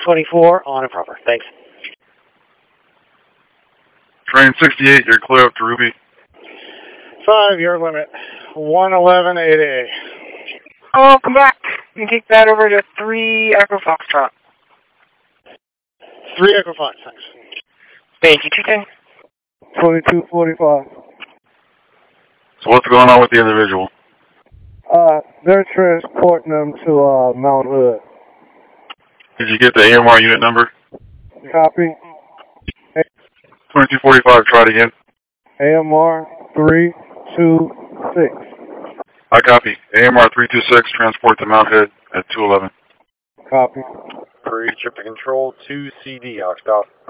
224 on improper. Thanks. Train 68, you're clear up to Ruby. 5, your limit. 111.88. Oh, come back. You can take that over to 3 Echo Foxtrot. 3 Echo Fox, thanks. Thank you, 210. 2245. So what's going on with the individual? They're transporting them to Mount Hood. Did you get the AMR unit number? Copy. 2245, try it again. AMR 326. I copy. AMR 326, transport to Mount Hood at 211. Copy. Trip to control 2 CD, Oxdal.